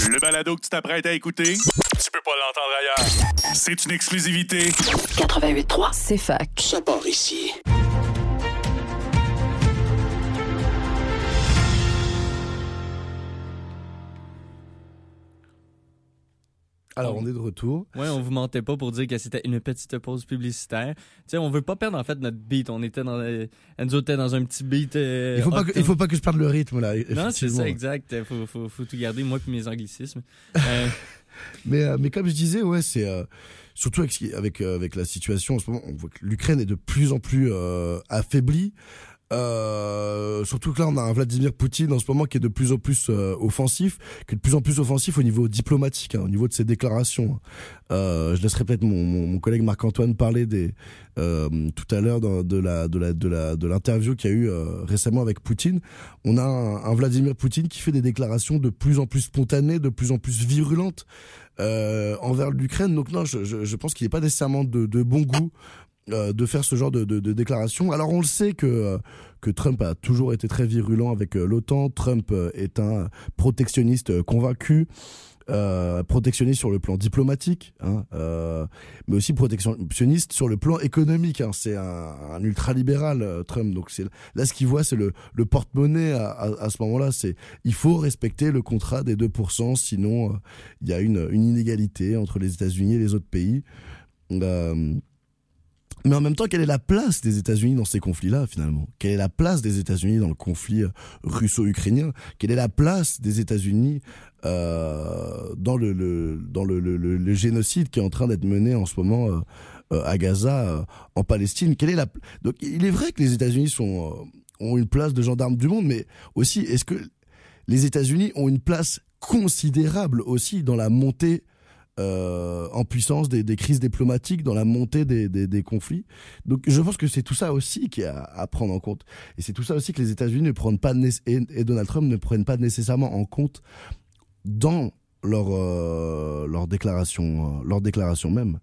Le balado que tu t'apprêtes à écouter, tu peux pas l'entendre ailleurs. C'est une exclusivité. 88.3, c'est fac. Ça part ici. Alors, on est de retour. Ouais, on vous mentait pas pour dire que c'était une petite pause publicitaire. Tu sais, on veut pas perdre en fait notre beat. On était Enzo était dans un petit beat. Il faut pas que je perde le rythme là. Non, c'est ça, exact. Faut tout garder, moi puis mes anglicismes. Mais comme je disais, ouais, c'est surtout avec la situation en ce moment, on voit que l'Ukraine est de plus en plus affaiblie. Surtout que là on a un Vladimir Poutine en ce moment qui est de plus en plus offensif, qui est de plus en plus offensif au niveau diplomatique, au niveau de ses déclarations. Je laisserai peut-être mon collègue Marc-Antoine parler tout à l'heure de l'interview qu'il y a eu récemment avec Poutine. On a un Vladimir Poutine qui fait des déclarations de plus en plus spontanées, de plus en plus virulentes envers l'Ukraine. Donc non, je pense qu'il n'est pas nécessairement de bon goût de faire ce genre de déclaration. Alors on le sait que Trump a toujours été très virulent avec l'OTAN. Trump est un protectionniste convaincu, protectionniste sur le plan diplomatique, mais aussi protectionniste sur le plan économique. C'est un ultralibéral, Trump. Donc là ce qu'il voit, c'est le porte-monnaie à ce moment-là. C'est il faut respecter le contrat des 2%, sinon il y a une inégalité entre les États-Unis et les autres pays. Mais en même temps, quelle est la place des États-Unis dans ces conflits-là, finalement? Quelle est la place des États-Unis dans le conflit russo-ukrainien? Quelle est la place des États-Unis dans le génocide qui est en train d'être mené en ce moment à Gaza, en Palestine? Donc, il est vrai que les États-Unis ont une place de gendarme du monde, mais aussi, est-ce que les États-Unis ont une place considérable aussi dans la montée en puissance des crises diplomatiques, dans la montée des conflits? Donc je pense que c'est tout ça aussi qui est à prendre en compte, et c'est tout ça aussi que les États-Unis ne prennent pas et Donald Trump ne prennent pas nécessairement en compte dans leur déclaration même.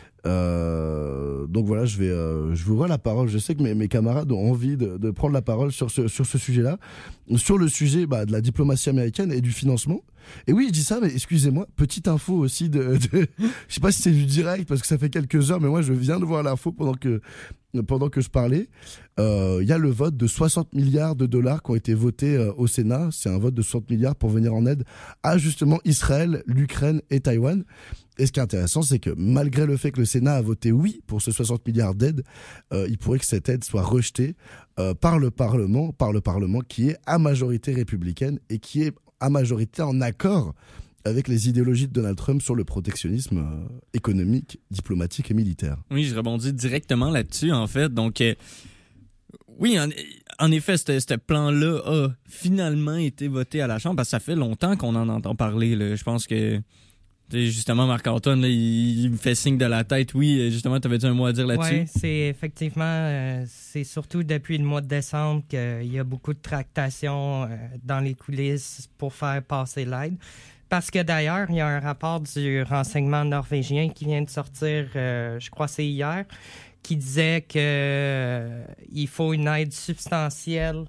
Donc voilà, je vous ouvrir la parole. Je sais que mes camarades ont envie de prendre la parole sur ce sujet-là, sur le sujet de la diplomatie américaine et du financement. Et oui, je dis ça, mais excusez-moi, petite info aussi je sais pas si c'est du direct parce que ça fait quelques heures, mais moi je viens de voir l'info pendant que je parlais. Il y a le vote de 60 milliards de dollars qui ont été votés au Sénat. C'est un vote de 60 milliards pour venir en aide à justement Israël, l'Ukraine et Taïwan. Et ce qui est intéressant, c'est que malgré le fait que le Sénat a voté oui pour ce 60 milliards d'aides, il pourrait que cette aide soit rejetée par le Parlement qui est à majorité républicaine et qui est à majorité en accord avec les idéologies de Donald Trump sur le protectionnisme économique, diplomatique et militaire. Oui, je rebondis directement là-dessus, en fait. Donc, oui, en effet, ce plan-là a finalement été voté à la Chambre, parce que ça fait longtemps qu'on en entend parler, là. Je pense que, justement, Marc-Antoine, là, il me fait signe de la tête. Oui, justement, tu avais-tu un mot à dire là-dessus? Oui, c'est effectivement, c'est surtout depuis le mois de décembre qu'il y a beaucoup de tractations dans les coulisses pour faire passer l'aide. Parce que d'ailleurs, il y a un rapport du renseignement norvégien qui vient de sortir, je crois que c'est hier, qui disait qu'il faut une aide substantielle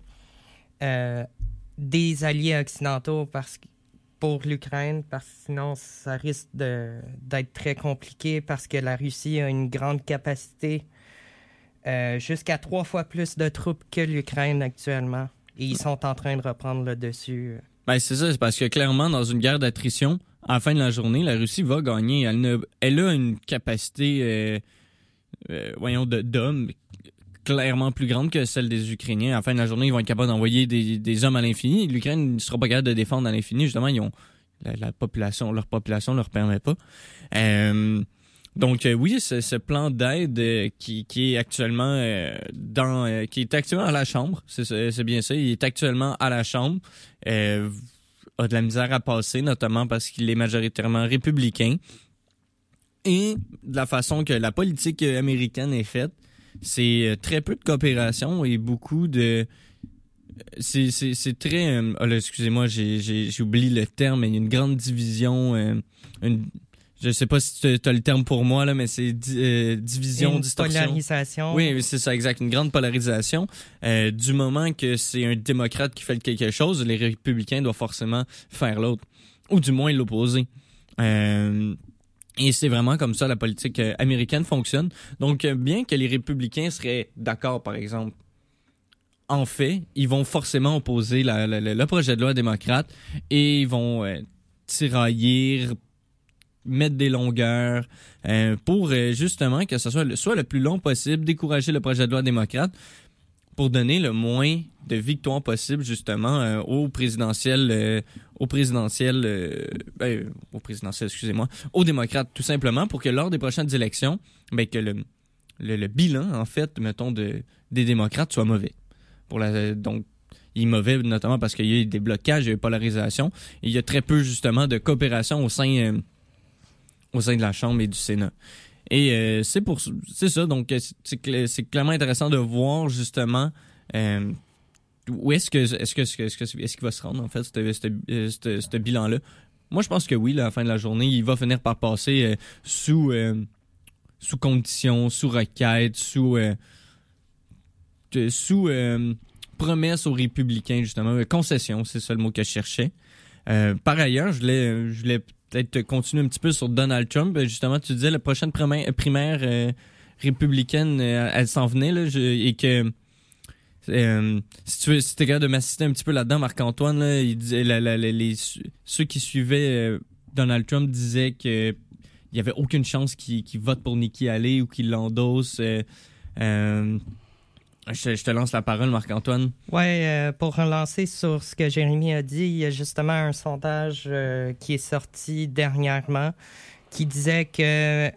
des alliés occidentaux pour l'Ukraine, parce que sinon ça risque d'être très compliqué, parce que la Russie a une grande capacité, jusqu'à 3 fois plus de troupes que l'Ukraine actuellement. Et ils sont en train de reprendre le dessus. Ben c'est ça, c'est parce que clairement, dans une guerre d'attrition, à la fin de la journée, la Russie va gagner. Elle a une capacité, d'hommes clairement plus grande que celle des Ukrainiens. À la fin de la journée, ils vont être capables d'envoyer des hommes à l'infini. L'Ukraine ne sera pas capable de défendre à l'infini. Justement, ils ont leur population leur permet pas. Donc oui, ce plan d'aide qui est actuellement qui est actuellement à la Chambre, c'est bien ça, il est actuellement à la Chambre, a de la misère à passer, notamment parce qu'il est majoritairement républicain. Et de la façon que la politique américaine est faite, c'est très peu de coopération et beaucoup de... C'est très... excusez-moi, j'ai oublié le terme, mais il y a une grande division... je sais pas si tu as le terme pour moi, là, mais c'est division, distorsion. Polarisation. Oui, c'est ça, exact. Une grande polarisation. Du moment que c'est un démocrate qui fait quelque chose, les républicains doivent forcément faire l'autre. ou du moins l'opposer. Et c'est vraiment comme ça la politique américaine fonctionne. Donc, bien que les républicains seraient d'accord, par exemple, en fait, ils vont forcément opposer le projet de loi démocrate et ils vont tirailler, mettre des longueurs pour justement que ce soit le plus long possible, décourager le projet de loi démocrate pour donner le moins de victoires possible justement au présidentiel, aux démocrates tout simplement, pour que lors des prochaines élections, que le bilan en fait, mettons, des démocrates soit mauvais. Donc, il est mauvais notamment parce qu'il y a eu des blocages, il y a eu polarisation, et il y a très peu justement de coopération au sein de la Chambre et du Sénat. Et c'est ça, donc c'est clairement intéressant de voir justement où est-ce qu'il va se rendre en fait ce bilan-là. Moi, je pense que oui, là, à la fin de la journée, il va finir par passer sous condition, sous requête, sous promesse aux républicains, justement, concession, c'est ça le mot que je cherchais. Par ailleurs, je voulais peut-être continuer un petit peu sur Donald Trump. Justement, tu disais la prochaine primaire républicaine, elle s'en venait, là, et que si t'es capable de m'assister un petit peu là-dedans, Marc-Antoine, là, il disait, ceux qui suivaient Donald Trump disaient que il y avait aucune chance qu'il vote pour Nikki Haley ou qu'il l'endosse. Je te lance la parole, Marc-Antoine. Oui, pour relancer sur ce que Jérémy a dit, il y a justement un sondage qui est sorti dernièrement qui disait que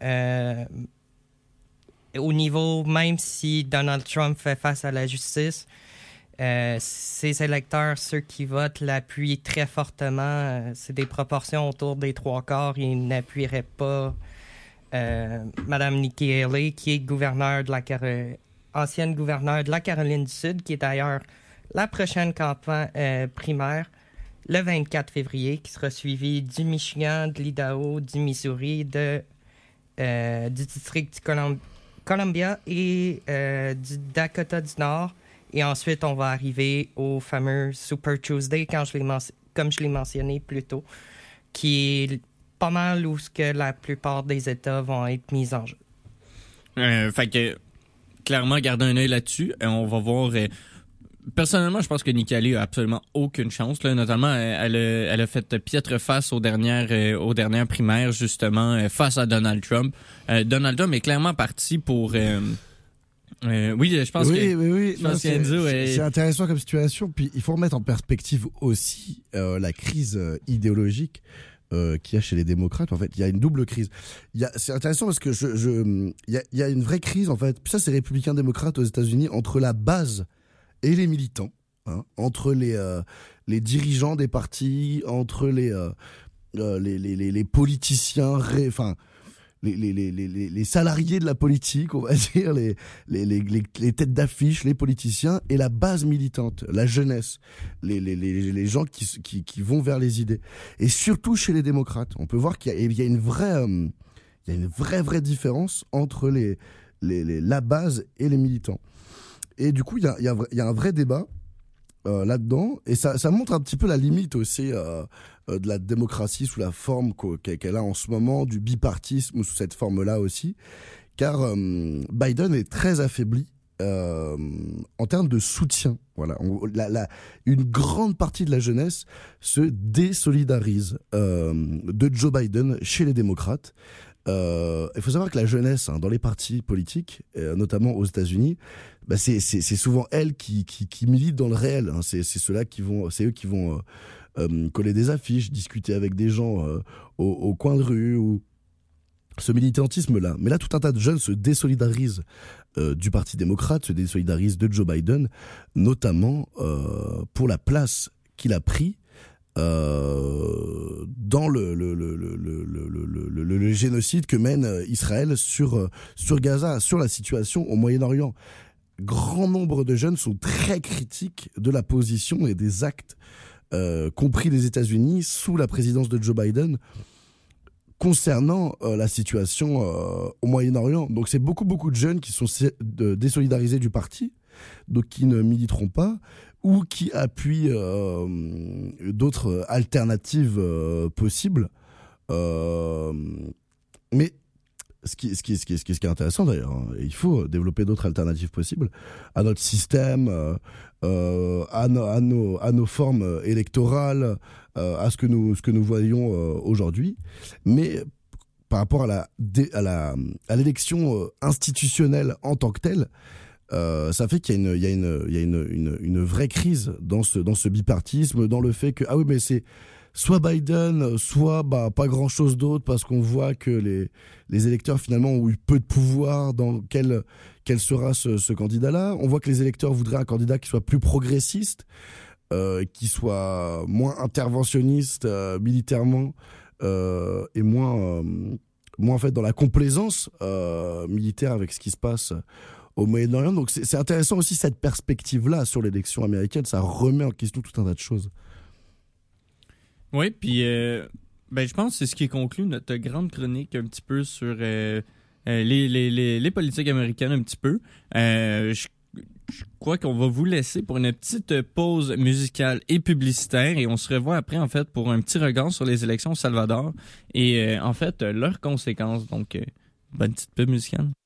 au niveau, même si Donald Trump fait face à la justice, ses électeurs, ceux qui votent, l'appuient très fortement. C'est des proportions autour des 3/4. Ils n'appuieraient pas Mme Nikki Haley, qui est ancienne gouverneure de la Caroline du Sud, qui est d'ailleurs la prochaine campagne primaire, le 24 février, qui sera suivie du Michigan, de l'Idaho, du Missouri, du district du Columbia et du Dakota du Nord. Et ensuite, on va arriver au fameux Super Tuesday, comme je l'ai mentionné plus tôt, qui est pas mal où que la plupart des États vont être mis en jeu. Fait que clairement, garder un œil là-dessus. On va voir. Personnellement, je pense que Nikki Haley a absolument aucune chance. Là. Notamment, elle a fait piètre face aux dernières primaires, justement, face à Donald Trump. Donald Trump est clairement parti pour... oui, je pense que... C'est intéressant comme situation. Puis, il faut remettre en perspective aussi la crise idéologique qu'il y a chez les démocrates. En fait, il y a une double crise. C'est intéressant parce que il y a une vraie crise, en fait. Puis ça, c'est républicains-démocrates aux États-Unis, entre la base et les militants, hein, entre les dirigeants des partis, entre les politiciens, les salariés de la politique, on va dire, les têtes d'affiche, les politiciens, et la base militante, la jeunesse, les gens qui vont vers les idées. Et surtout chez les démocrates, on peut voir qu'il y a une vraie différence entre la base et les militants. Et du coup, il y a un vrai débat là-dedans, et ça montre un petit peu la limite aussi de la démocratie sous la forme qu'elle a en ce moment, du bipartisme sous cette forme-là aussi, car Biden est très affaibli en termes de soutien. Voilà, une grande partie de la jeunesse se désolidarise de Joe Biden chez les démocrates. Il faut savoir que la jeunesse, dans les partis politiques, notamment aux États-Unis, c'est souvent elle qui milite dans le réel. Hein. C'est eux qui vont coller des affiches, discuter avec des gens au coin de rue, ou ce militantisme-là. Mais là, tout un tas de jeunes se désolidarisent du Parti démocrate, se désolidarisent de Joe Biden, notamment pour la place qu'il a pris dans le génocide que mène Israël sur Gaza, sur la situation au Moyen-Orient. Grand nombre de jeunes sont très critiques de la position et des actes compris des États-Unis sous la présidence de Joe Biden concernant la situation au Moyen-Orient. Donc c'est beaucoup de jeunes qui sont désolidarisés du parti donc qui ne militeront pas ou qui appuient d'autres alternatives possibles. Mais ce qui est intéressant d'ailleurs, hein, il faut développer d'autres alternatives possibles à notre système, à nos formes électorales, à ce que nous voyons aujourd'hui. Mais par rapport à l'élection institutionnelle en tant que telle, ça fait qu'il y a une vraie crise dans ce bipartisme, dans le fait que mais c'est soit Biden, soit pas grand chose d'autre, parce qu'on voit que les électeurs finalement ont eu peu de pouvoir dans quel sera ce candidat-là. On voit que les électeurs voudraient un candidat qui soit plus progressiste, qui soit moins interventionniste militairement, et moins en fait dans la complaisance militaire avec ce qui se passe au Moyen-Orient. Donc c'est intéressant aussi cette perspective-là sur l'élection américaine, ça remet en question tout un tas de choses. Oui, puis je pense que c'est ce qui conclut notre grande chronique un petit peu sur les politiques américaines un petit peu. Je crois qu'on va vous laisser pour une petite pause musicale et publicitaire et on se revoit après en fait pour un petit regard sur les élections au Salvador et en fait leurs conséquences. Donc, bonne petite pub musicale.